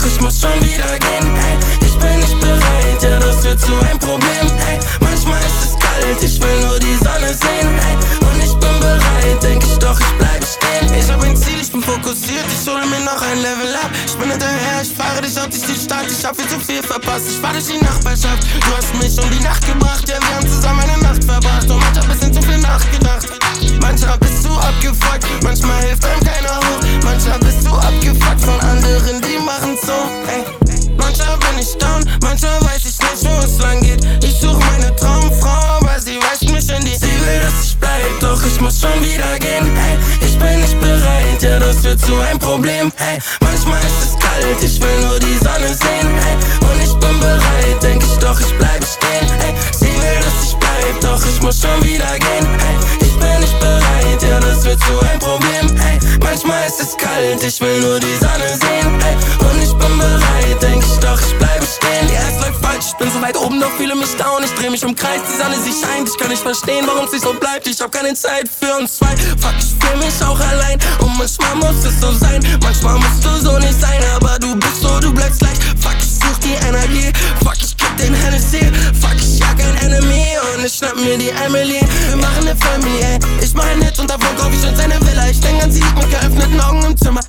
doch ich muss schon wieder gehen. Ey, ich bin nicht bereit, ja das wird zu ein Problem. Ey, manchmal ist es kalt, ich will nur die Sonne sehen. Ey, und ich bin bereit, denk ich doch, ich bleibe stehen. Ich hab ein Ziel, ich bin fokussiert, ich hole mir noch ein Level ab. Ich bin hinterher, ich fahre dich auf die Stadt, ich hab viel zu viel verpasst. Ich fahr durch die Nachbarschaft, du hast mich um die Nacht gebracht. Ja, wir haben zusammen eine Nacht verbracht und manchmal bisschen zu viel nachgedacht. Manchmal bist du abgefuckt, manchmal hilft einem keiner hoch. Manchmal bist du abgefuckt von anderen, die machen's so. Ey, manchmal bin ich down, manchmal weiß ich nicht, wo es lang geht. Ich such meine Traumfrau, aber sie weist mich in die. Sie will, dass ich bleib, doch ich muss schon wieder gehen. Ey, ich bin nicht bereit, ja das wird zu ein Problem. Ey, manchmal ist es kalt, ich will nur die Sonne sehen. Ey, und ich bin bereit, denk ich doch, ich bleibe stehen. Ey, sie will, dass ich bleib, doch ich muss schon wieder gehen. Ey, ich bin nicht bereit, ja das wird zu ein Problem. Ey, manchmal ist es kalt, ich will nur die Sonne sehen. Ey, und ich bin bereit, denk ich doch, ich bleibe stehen. Ja, es läuft falsch, ich bin so weit oben, doch fühle mich down. Ich dreh mich im Kreis, die Sonne, sie scheint. Ich kann nicht verstehen, warum es nicht so bleibt. Ich hab keine Zeit für uns zwei. Fuck, ich fühl mich auch allein. Und manchmal muss es so sein. Manchmal musst du so nicht sein, aber du bist so, du bleibst gleich. Fuck, ich such die Energie. Fuck, ich kick den Hennessy. Fuck, ich jag ein Enemy. Und ich schnapp mir die Emily. Wir machen ne Familie. Ich mach einen Hit und davon kauf ich uns eine Villa. Ich denk an sie mit geöffneten Augen im Zimmer.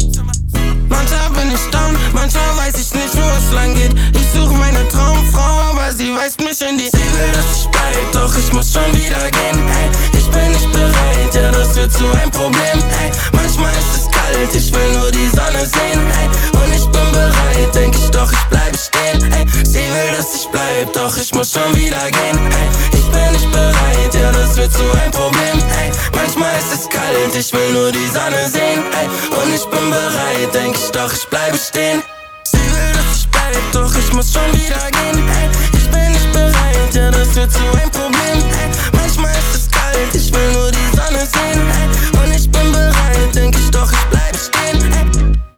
Manchmal bin ich down, manchmal weiß ich nicht, wo es lang geht. Ich suche meine Traumfrau, aber sie weist mich in die. Sie will, dass ich bleib, doch ich muss schon wieder gehen. Ey, ich bin nicht bereit, ja das wird zu ein Problem. Ey, manchmal ist es kalt, ich will nur die Sonne sehen. Ey, und ich bin bereit, denk ich doch, ich bleibe stehen. Ey, sie will, dass ich bleib, doch ich muss schon wieder gehen. Ey, ich bin nicht bereit, ja das wird zu ein Problem. Ey, manchmal ist es kalt, ich will nur die Sonne sehen. Ey, und ich bin bereit, denk ich doch, ich bleibe stehen. Sie will, dass ich bleib, doch ich muss schon wieder gehen. Ey, ich bin nicht bereit, ja das wird zu ein Problem.